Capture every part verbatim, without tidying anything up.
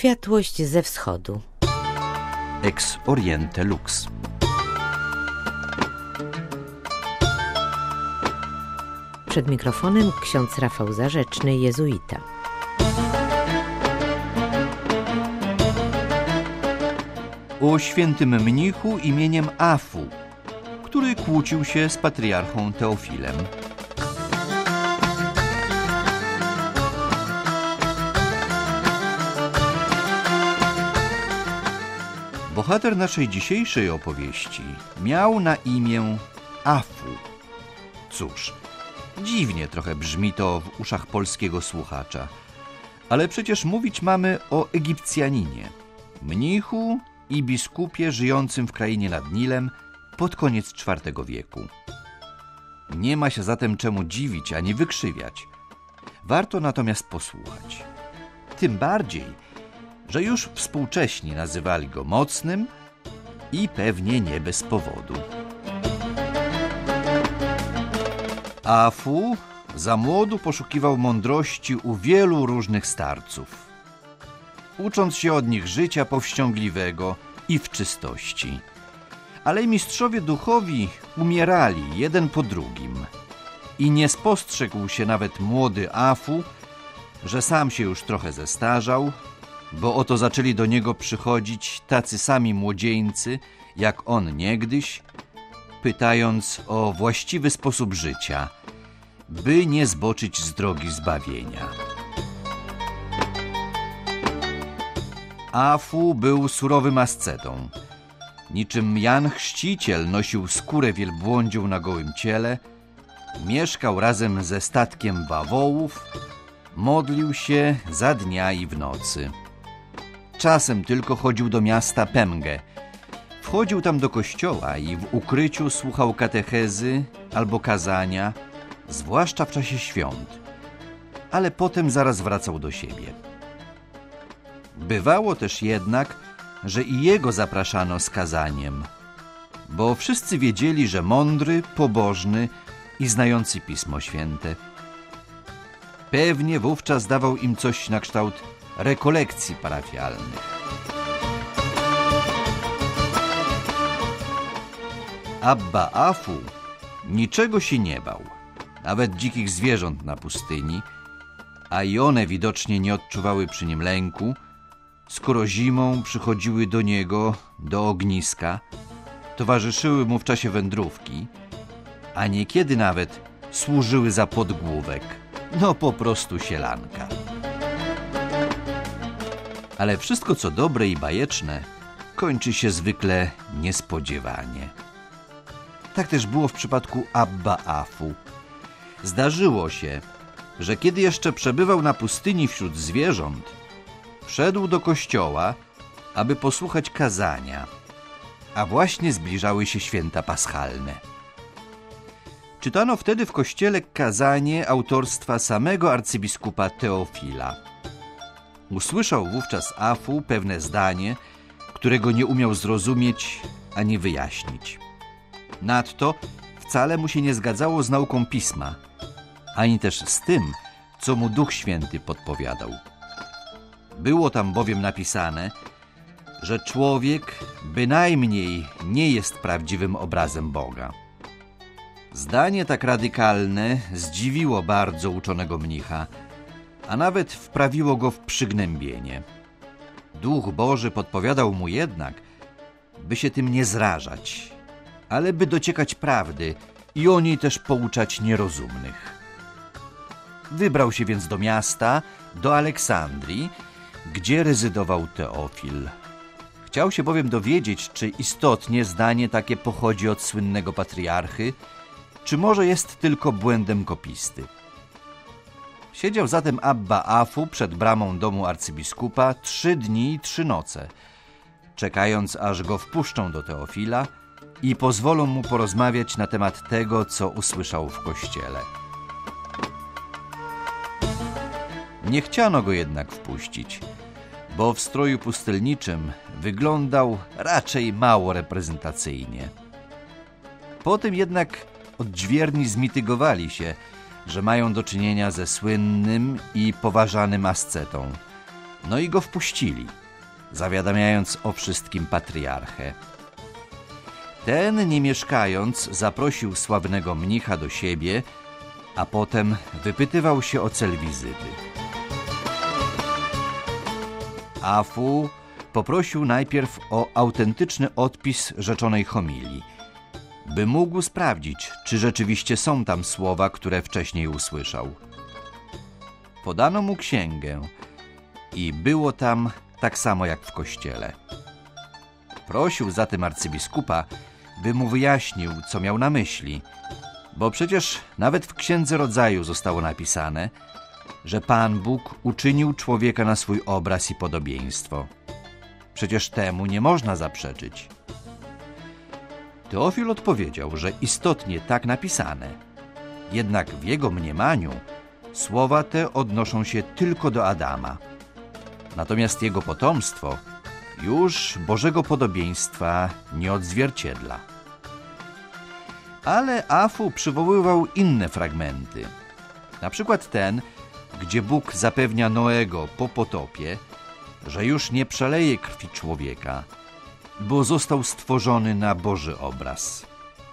Światłość ze wschodu. Ex Oriente Lux. Przed mikrofonem ksiądz Rafał Zarzeczny, jezuita. O świętym mnichu imieniem Afu, który kłócił się z patriarchą Teofilem. Bohater naszej dzisiejszej opowieści miał na imię Afu. Cóż, dziwnie trochę brzmi to w uszach polskiego słuchacza, ale przecież mówić mamy o Egipcjaninie, mnichu i biskupie żyjącym w krainie nad Nilem pod koniec czwartego wieku. Nie ma się zatem czemu dziwić ani wykrzywiać. Warto natomiast posłuchać. Tym bardziej, że już współcześni nazywali go mocnym i pewnie nie bez powodu. Afu za młodu poszukiwał mądrości u wielu różnych starców, ucząc się od nich życia powściągliwego i w czystości. Ale mistrzowie duchowi umierali jeden po drugim i nie spostrzegł się nawet młody Afu, że sam się już trochę zestarzał, bo oto zaczęli do niego przychodzić tacy sami młodzieńcy, jak on niegdyś, pytając o właściwy sposób życia, by nie zboczyć z drogi zbawienia. Afu był surowym ascetą. Niczym Jan Chrzciciel nosił skórę wielbłądzią na gołym ciele, mieszkał razem ze statkiem bawołów, modlił się za dnia i w nocy. Czasem tylko chodził do miasta Pemge. Wchodził tam do kościoła i w ukryciu słuchał katechezy albo kazania, zwłaszcza w czasie świąt, ale potem zaraz wracał do siebie. Bywało też jednak, że i jego zapraszano z kazaniem, bo wszyscy wiedzieli, że mądry, pobożny i znający Pismo Święte. Pewnie wówczas dawał im coś na kształt rekolekcji parafialnych. Abba Afu niczego się nie bał, nawet dzikich zwierząt na pustyni, a i one widocznie nie odczuwały przy nim lęku, skoro zimą przychodziły do niego, do ogniska, towarzyszyły mu w czasie wędrówki, a niekiedy nawet służyły za podgłówek, no po prostu sielanka. Ale wszystko, co dobre i bajeczne, kończy się zwykle niespodziewanie. Tak też było w przypadku Abba Afu. Zdarzyło się, że kiedy jeszcze przebywał na pustyni wśród zwierząt, wszedł do kościoła, aby posłuchać kazania, a właśnie zbliżały się święta paschalne. Czytano wtedy w kościele kazanie autorstwa samego arcybiskupa Teofila. Usłyszał wówczas Afu pewne zdanie, którego nie umiał zrozumieć ani wyjaśnić. Nadto wcale mu się nie zgadzało z nauką Pisma, ani też z tym, co mu Duch Święty podpowiadał. Było tam bowiem napisane, że człowiek bynajmniej nie jest prawdziwym obrazem Boga. Zdanie tak radykalne zdziwiło bardzo uczonego mnicha, a nawet wprawiło go w przygnębienie. Duch Boży podpowiadał mu jednak, by się tym nie zrażać, ale by dociekać prawdy i o niej też pouczać nierozumnych. Wybrał się więc do miasta, do Aleksandrii, gdzie rezydował Teofil. Chciał się bowiem dowiedzieć, czy istotnie zdanie takie pochodzi od słynnego patriarchy, czy może jest tylko błędem kopisty. Siedział zatem Abba Afu przed bramą domu arcybiskupa trzy dni i trzy noce, czekając, aż go wpuszczą do Teofila i pozwolą mu porozmawiać na temat tego, co usłyszał w kościele. Nie chciano go jednak wpuścić, bo w stroju pustelniczym wyglądał raczej mało reprezentacyjnie. Potem jednak odźwierni zmitygowali się, że mają do czynienia ze słynnym i poważanym ascetą, No i go wpuścili, zawiadamiając o wszystkim patriarchę. Ten, nie mieszkając, zaprosił sławnego mnicha do siebie, a potem wypytywał się o cel wizyty. Afu poprosił najpierw o autentyczny odpis rzeczonej homilii, by mógł sprawdzić, czy rzeczywiście są tam słowa, które wcześniej usłyszał. Podano mu księgę i było tam tak samo jak w kościele. Prosił zatem arcybiskupa, by mu wyjaśnił, co miał na myśli, bo przecież nawet w Księdze Rodzaju zostało napisane, że Pan Bóg uczynił człowieka na swój obraz i podobieństwo. Przecież temu nie można zaprzeczyć. Teofil odpowiedział, że istotnie tak napisane, jednak w jego mniemaniu słowa te odnoszą się tylko do Adama. Natomiast jego potomstwo już Bożego podobieństwa nie odzwierciedla. Ale Afu przywoływał inne fragmenty. Na przykład ten, gdzie Bóg zapewnia Noego po potopie, że już nie przeleje krwi człowieka, bo został stworzony na Boży obraz.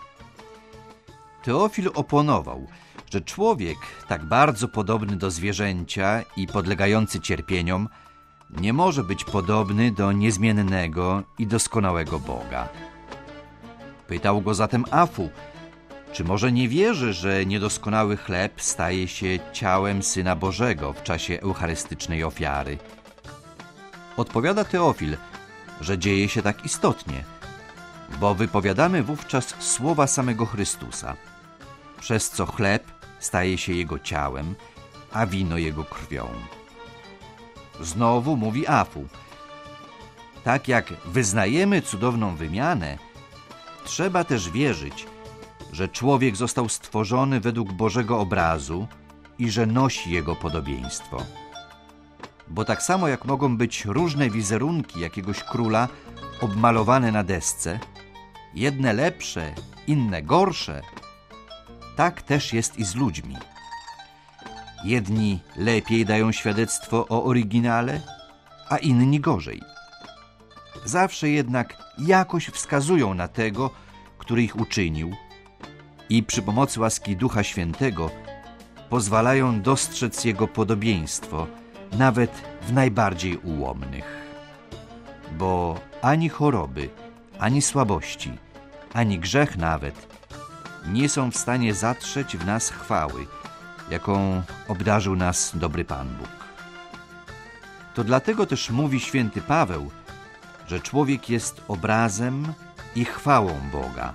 Teofil oponował, że człowiek, tak bardzo podobny do zwierzęcia i podlegający cierpieniom, nie może być podobny do niezmiennego i doskonałego Boga. Pytał go zatem Afu, czy może nie wierzy, że niedoskonały chleb staje się ciałem Syna Bożego w czasie eucharystycznej ofiary? Odpowiada Teofil, że dzieje się tak istotnie, bo wypowiadamy wówczas słowa samego Chrystusa, przez co chleb staje się Jego ciałem, a wino Jego krwią. Znowu mówi Afu, tak jak wyznajemy cudowną wymianę, trzeba też wierzyć, że człowiek został stworzony według Bożego obrazu i że nosi Jego podobieństwo. Bo tak samo jak mogą być różne wizerunki jakiegoś króla obmalowane na desce, jedne lepsze, inne gorsze, tak też jest i z ludźmi. Jedni lepiej dają świadectwo o oryginale, a inni gorzej. Zawsze jednak jakoś wskazują na tego, który ich uczynił, i przy pomocy łaski Ducha Świętego pozwalają dostrzec Jego podobieństwo, nawet w najbardziej ułomnych. Bo ani choroby, ani słabości, ani grzech nawet nie są w stanie zatrzeć w nas chwały, jaką obdarzył nas dobry Pan Bóg. To dlatego też mówi święty Paweł, że człowiek jest obrazem i chwałą Boga.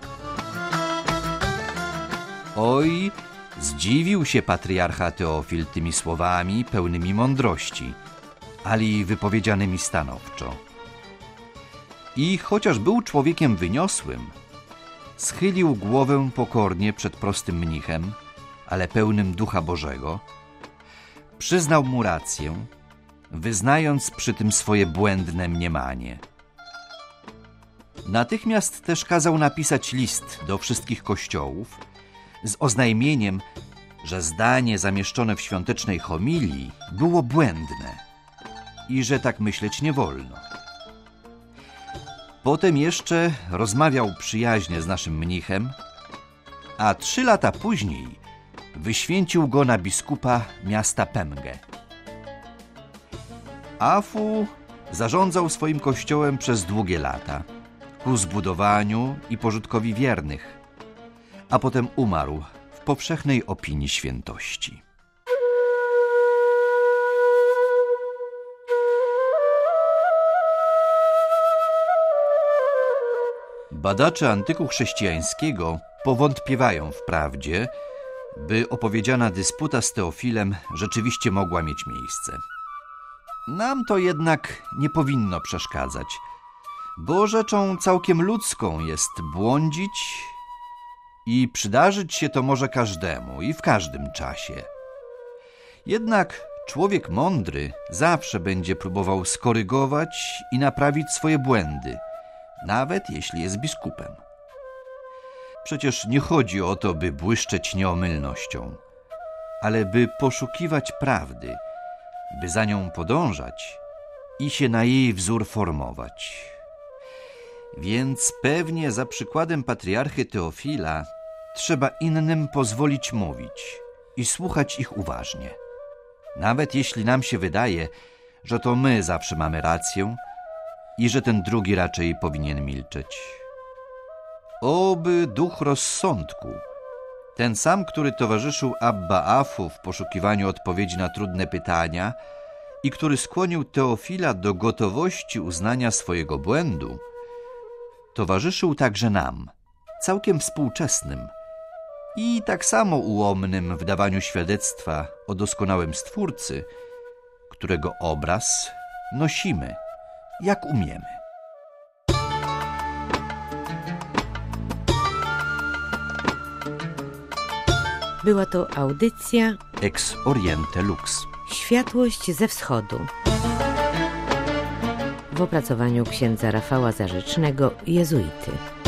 Oj, zdziwił się patriarcha Teofil tymi słowami pełnymi mądrości, ale i wypowiedzianymi stanowczo. I chociaż był człowiekiem wyniosłym, schylił głowę pokornie przed prostym mnichem, ale pełnym Ducha Bożego, przyznał mu rację, wyznając przy tym swoje błędne mniemanie. Natychmiast też kazał napisać list do wszystkich kościołów z oznajmieniem, że zdanie zamieszczone w świątecznej homilii było błędne i że tak myśleć nie wolno. Potem jeszcze rozmawiał przyjaźnie z naszym mnichem, a trzy lata później wyświęcił go na biskupa miasta Pemgę. Afu zarządzał swoim kościołem przez długie lata, ku zbudowaniu i pożytkowi wiernych, a potem umarł w powszechnej opinii świętości. Badacze antyku chrześcijańskiego powątpiewają wprawdzie, by opowiedziana dysputa z Teofilem rzeczywiście mogła mieć miejsce. Nam to jednak nie powinno przeszkadzać, bo rzeczą całkiem ludzką jest błądzić i przydarzyć się to może każdemu i w każdym czasie. Jednak człowiek mądry zawsze będzie próbował skorygować i naprawić swoje błędy, nawet jeśli jest biskupem. Przecież nie chodzi o to, by błyszczeć nieomylnością, ale by poszukiwać prawdy, by za nią podążać i się na jej wzór formować. Więc pewnie za przykładem patriarchy Teofila trzeba innym pozwolić mówić i słuchać ich uważnie. Nawet jeśli nam się wydaje, że to my zawsze mamy rację i że ten drugi raczej powinien milczeć. Oby duch rozsądku, ten sam, który towarzyszył Abba Afu w poszukiwaniu odpowiedzi na trudne pytania i który skłonił Teofila do gotowości uznania swojego błędu, towarzyszył także nam, całkiem współczesnym i tak samo ułomnym w dawaniu świadectwa o doskonałym Stwórcy, którego obraz nosimy, jak umiemy. Była to audycja Ex Oriente Lux. Światłość ze wschodu w opracowaniu księdza Rafała Zarzecznego, jezuity.